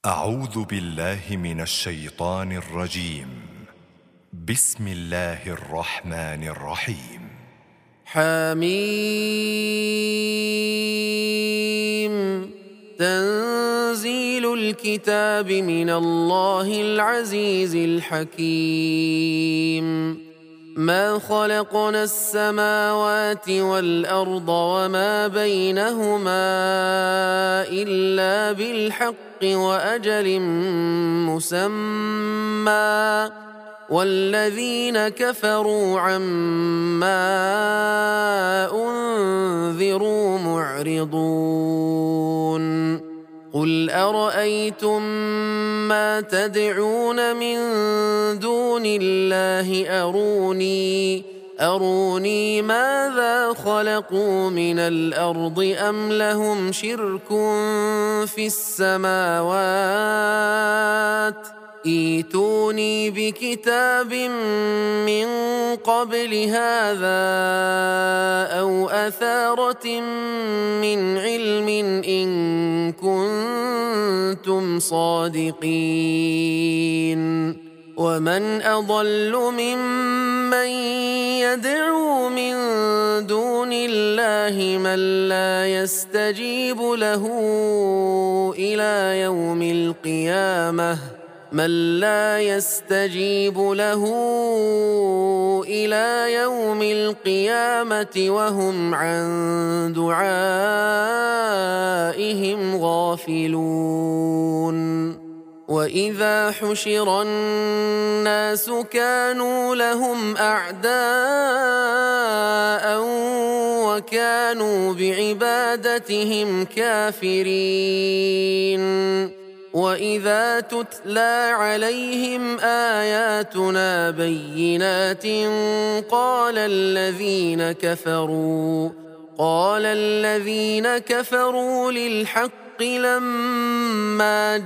أعوذ بالله من الشيطان الرجيم. بسم الله الرحمن الرحيم. حميم. تنزيل الكتاب من الله العزيز الحكيم. ما خلقنا السماوات والأرض وما بينهما إلا بالحق وأجل مسمى، والذين كفروا عما أنذروا معرضون. قل أرأيتم ما تدعون من دون الله أروني ماذا خلقوا من الأرض أم لهم شرك في السماوات؟ ائتوني بكتاب من قبل هذا أو أثارة من علم إن كنتم صادقين. ومن أضل ممن يدعو من دون الله من لا يستجيب له إلى يوم القيامة وهم عن دعائهم غافلون. وإذا حشر الناس كانوا لهم أعداء وكانوا بعبادتهم كافرين. وإذا تتلى عليهم آياتنا بينات قال الذين كفروا للحق لما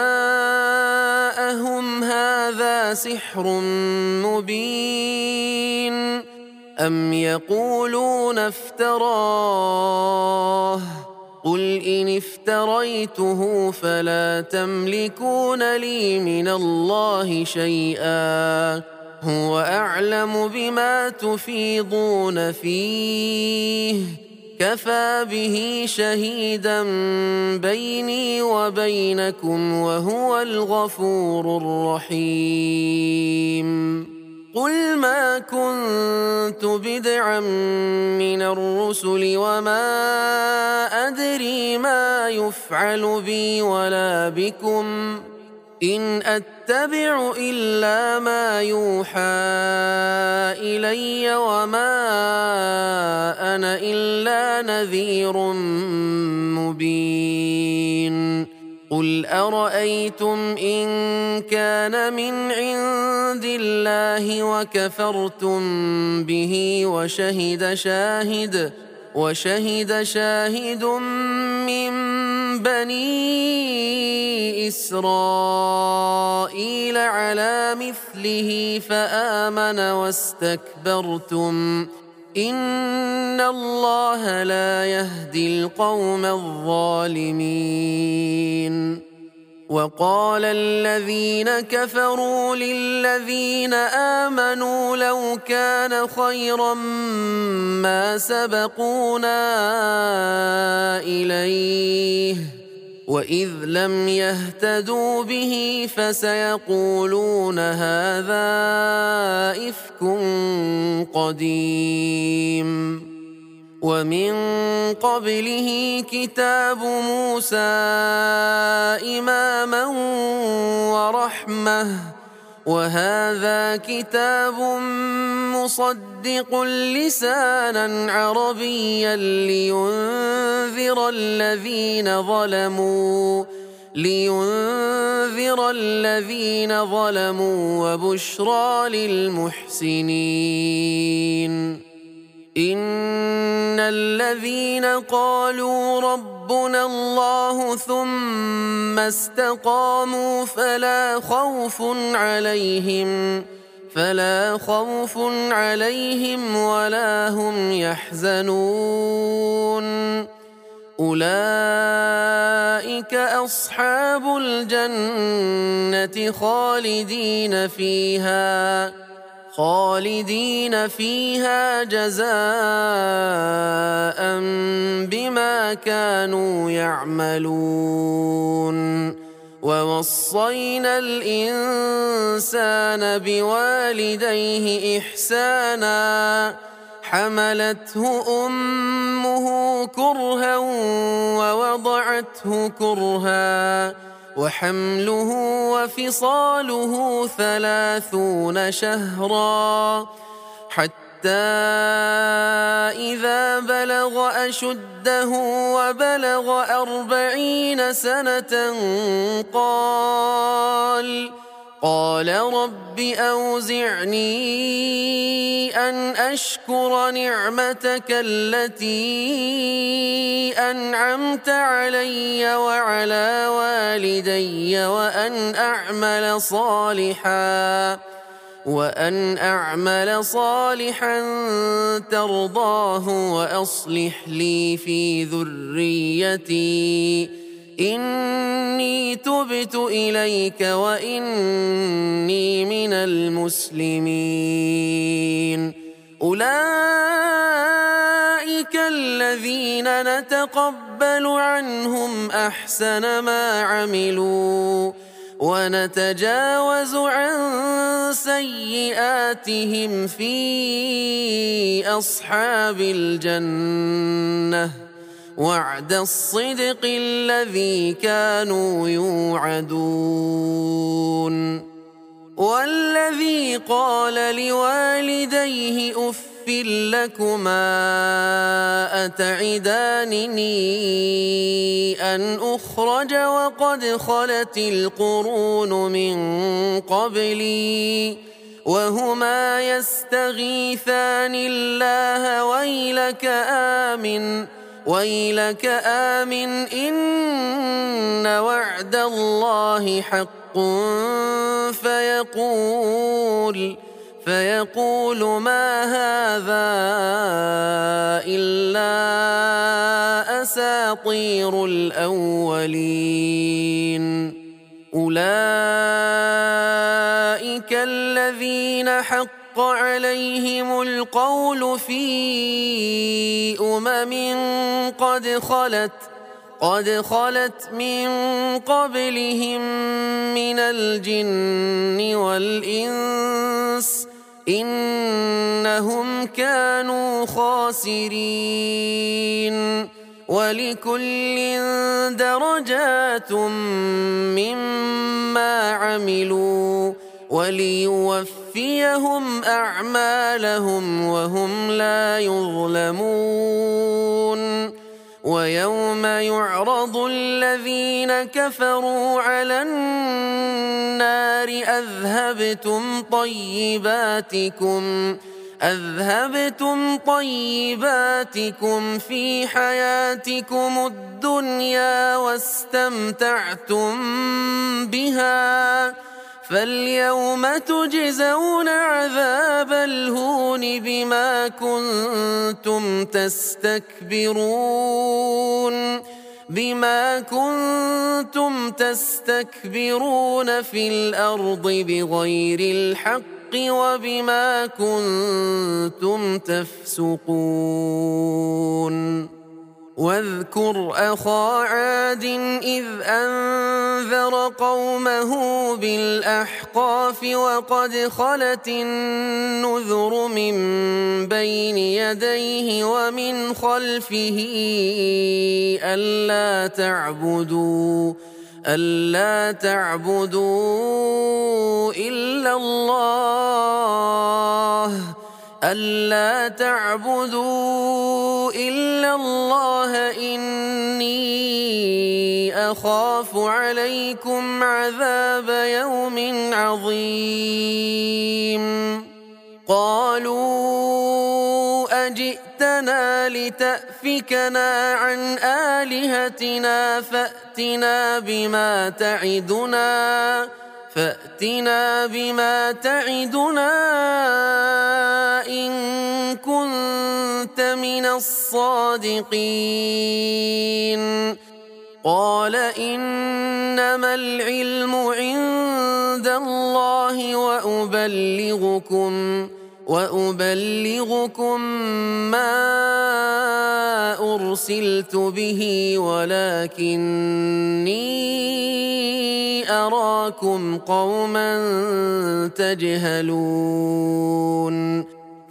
جاءهم هذا سحر مبين أم يقولون افتراه قل إن افتريته فلا تملكون لي من الله شيئا هو أعلم بما تفيضون فيه كفى به شهيدا بيني وبينكم وهو الغفور الرحيم. قل ما كنت بدعا من الرسل وما أدري ما يفعل بي ولا بكم إن أتبع إلا ما يوحى إلي وما أنا إلا نذير مبين. قل أرأيتم إن كان من عند الله وكفرتم به وشهد شاهد من بني إسرائيل على مثله فآمن واستكبرتم إن الله لا يهدي القوم الظالمين. وقال الذين كفروا للذين آمنوا لو كان خيرا ما سبقونا إليه وإذ لم يهتدوا به فسيقولون هذا إفك قديم. ومن قبله كتاب موسى إماما ورحمة وهذا كتاب مصدق لسانا عربيا لينذر الذين ظلموا وبشرى للمحسنين. إن الذين قالوا ربنا الله ثم استقاموا فلا خوف عليهم ولا هم يحزنون أولئك أصحاب الجنة خالدين فيها جزاء بما كانوا يعملون. ووصينا الإنسان بوالديه إحسانا حملته أمه كرها ووضعته كرها وحمله وفصاله 30 شهرا حتى إذا بلغ أشده وبلغ 40 سنة قال رب أوزعني أن أشكر نعمتك التي أنعمت علي وعلى والدي وأن أعمل صالحا ترضاه وأصلح لي في ذريتي إني تبت إليك وإني من المسلمين. أولئك الذين نتقبل عنهم أحسن ما عملوا ونتجاوز عن سيئاتهم في أصحاب الجنة وعد الصدق الذي كانوا يوعدون. والذي قال لوالديه أف لكما أتعدانني أن أخرج وقد خلت القرون من قبلي وهما يستغيثان الله ويلك آمن إن وعد الله حق فيقول ما هذا إلا أساطير الأولين. أولئك الذين حق عليهم القول في قد خلت من قبلهم من الجن والإنس إنهم كانوا خاسرين. ولكل درجات مما عملوا وليوفيهم أعمالهم وهم لا يظلمون. ويوم يعرض الذين كفروا على النار أذهبتم طيباتكم في حياتكم الدنيا واستمتعتم بها فاليوم تجزون عذاب الهون بما كنتم تستكبرون في الأرض بغير الحق وبما كنتم تفسقون. واذكر أخا عاد إذ أنذر قومه بالأحقاف وقد خلت النذر من بين يديه ومن خلفه ألا تعبدوا إلا الله إني أخاف عليكم عذاب يوم عظيم. قالوا أجئتنا لتأفكنا عن آلهتنا فأتنا بما تعدنا إن كنت لمن الصادقين قال إنما العلم عند الله وأبلغكم ما أرسلت به ولكني أراكم قوما تجهلون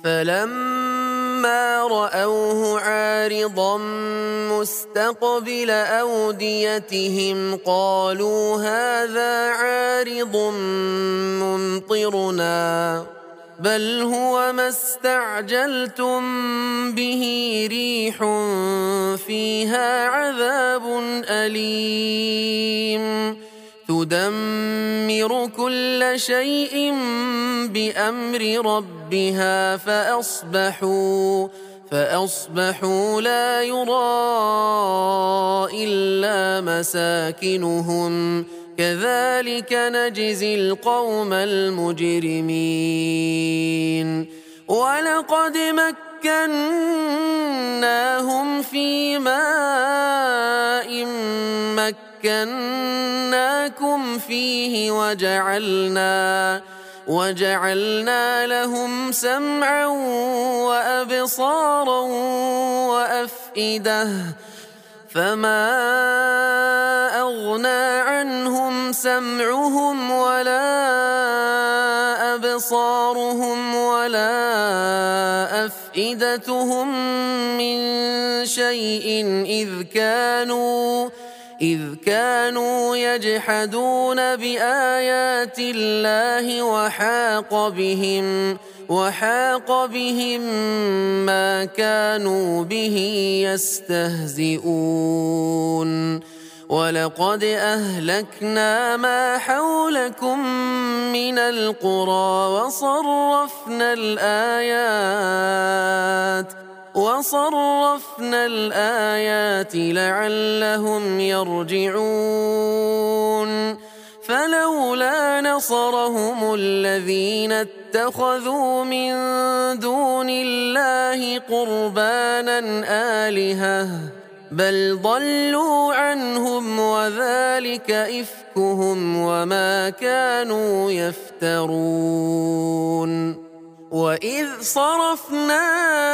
فلما رأوه عارضا مستقبل أوديتهم قالوا هذا عارض ممطرنا بل هو ما استعجلتم به ريح فيها عذاب أليم تدمر كل شيء بأمر ربها فأصبحوا لا يرى إلا مساكنهم كذلك نجزي القوم المجرمين ولقد مكناهم في ماء مكناكم فيه وجعلنا لهم سمعا وأبصارا وأفئدة فما أغنى عنهم سمعهم ولا أبصارهم ولا أفئدتهم من شيء إذ كانوا يجحدون بآيات الله وحاق بهم ما كانوا به يستهزئون ولقد أهلكنا ما حولكم من القرى وصرفنا الآيات لعلهم يرجعون فلولا نصرهم الذين اتخذوا من دون الله قربانا آلهة بل ضلوا عنهم وذلك إفكهم وما كانوا يفترون وإذ صرفنا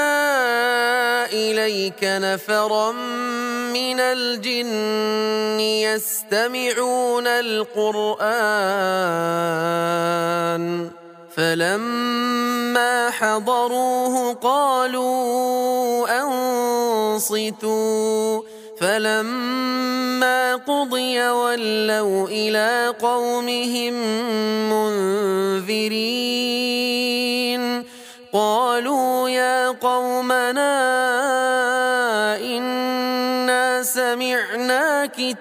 إليك نفرا من الجن يستمعون القرآن فلما حضروه قالوا أنصتوا فلما قضي ولوا إلى قومهم منذرين قالوا يا قومنا إنا سمعنا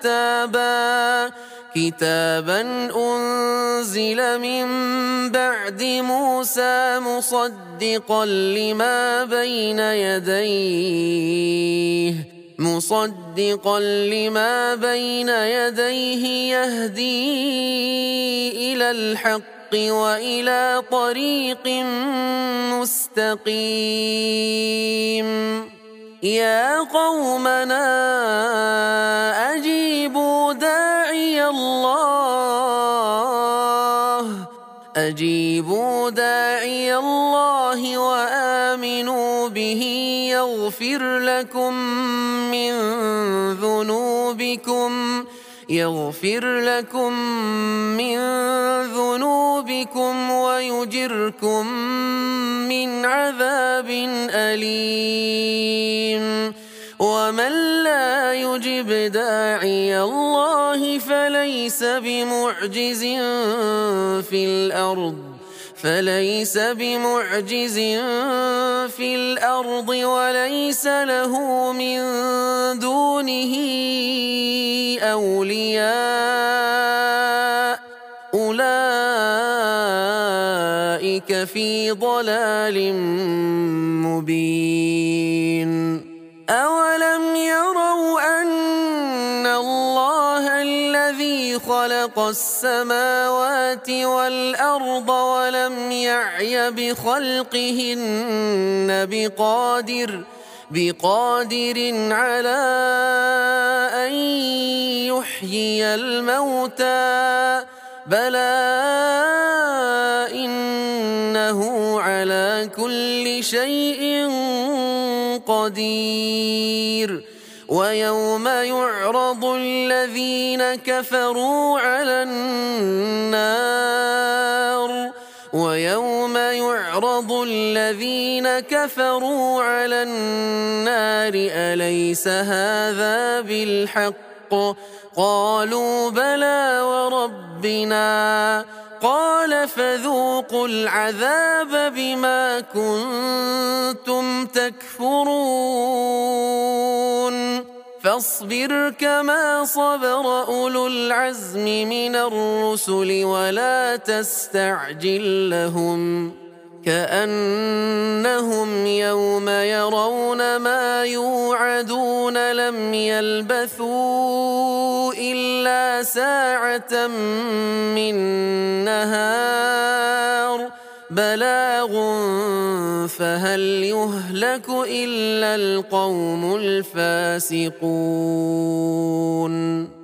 كتابا أنزل من بعد موسى مصدقا لما بين يديه يهدي إلى الحق وإلى طريق مستقيم يا قومنا أجيبوا داعي الله وآمنوا به يغفر لكم من ذنوبكم ويجركم من عذاب أليم ومن لا يجب داعي الله فليس بمعجز في الأرض وليس له من دونه أولياء أولئك في ضلال مبين أولم يروا أن الله الذي خلق السماوات والأرض ولم يعي بخلقهن بقادر على أن يحيي الموتى بلى إنه على كل شيء قدير ويوم يعرض الذين كفروا على النار أليس هذا بالحق قالوا بلى وربنا قال فذوقوا العذاب بما كنتم تكفرون فاصبر كما صبر أولو العزم من الرسل ولا تستعجل لهم كأنهم يوم يرون ما يوعدون لم يلبثوا إلا ساعة من نهار بلاغ فهل يهلك إلا القوم الفاسقون